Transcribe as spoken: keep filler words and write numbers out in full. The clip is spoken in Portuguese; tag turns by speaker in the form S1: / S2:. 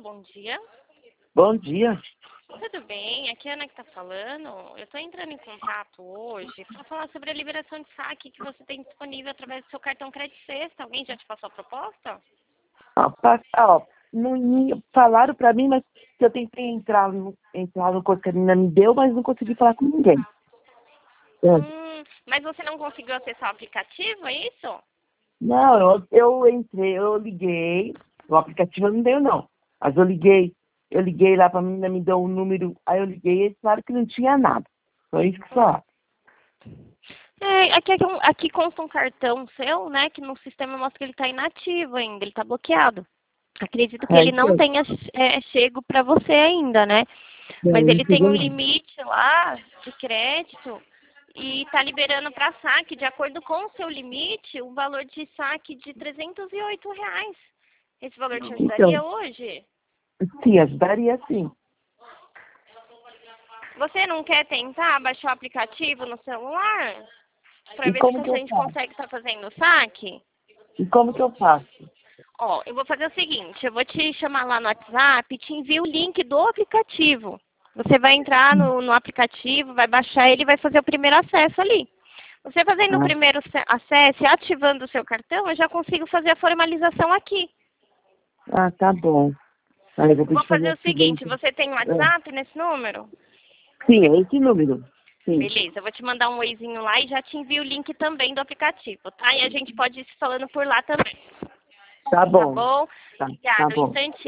S1: bom dia.
S2: Bom dia.
S1: Tudo bem? Aqui é a Ana que está falando. Eu estou entrando em contato hoje para falar sobre a liberação de saque que você tem disponível através do seu cartão Crédito Sexta. Alguém já te passou a proposta?
S2: Ó, pa- ó, não ia- falaram pra mim, mas que eu tentei entrar no, entrar no coisa que a menina me deu, mas não consegui falar com ninguém. É.
S1: Hum, mas você não conseguiu acessar o aplicativo, é isso?
S2: Não, eu, eu entrei, eu liguei, o aplicativo não deu não, mas eu liguei, eu liguei lá pra menina, me deu um número, aí eu liguei e eles falaram que não tinha nada. Foi isso que falaram.
S1: É, aqui, aqui, aqui consta um cartão seu, né, que no sistema mostra que ele está inativo ainda, ele está bloqueado. Acredito que
S2: É,
S1: ele não
S2: então,
S1: tenha é, chego para você ainda, né? Mas
S2: não, não
S1: ele tem
S2: chegou
S1: um
S2: não.
S1: limite lá de crédito e está liberando para saque, de acordo com o seu limite, o valor de saque de trezentos e oito reais. Esse valor te
S2: Então,
S1: ajudaria hoje?
S2: sim, ajudaria sim.
S1: Você não quer tentar baixar o aplicativo no celular? Para
S2: E
S1: ver se
S2: como
S1: a
S2: que eu
S1: gente
S2: faço?
S1: consegue estar fazendo o saque?
S2: E como que eu faço?
S1: Ó, eu vou fazer o seguinte, eu vou te chamar lá no WhatsApp e te envio o link do aplicativo. Você vai entrar no, no aplicativo, vai baixar ele e vai fazer o primeiro acesso ali. Você fazendo o
S2: Ah,
S1: primeiro ce- acesso e ativando o seu cartão, eu já consigo fazer a formalização aqui.
S2: ah, tá bom. Aí eu vou
S1: Eu vou
S2: pedir fazer
S1: fazer
S2: o
S1: o seguinte,
S2: seguinte.
S1: você tem um
S2: É.
S1: WhatsApp nesse número?
S2: Sim, é esse número. Sim.
S1: Beleza, eu vou te mandar um oizinho lá e já te envio o link também do aplicativo, tá? E a gente pode ir se falando por lá também.
S2: Tá
S1: Tá
S2: bom.
S1: bom?
S2: Tá, tá
S1: Obrigada, um
S2: bom.
S1: instantinho.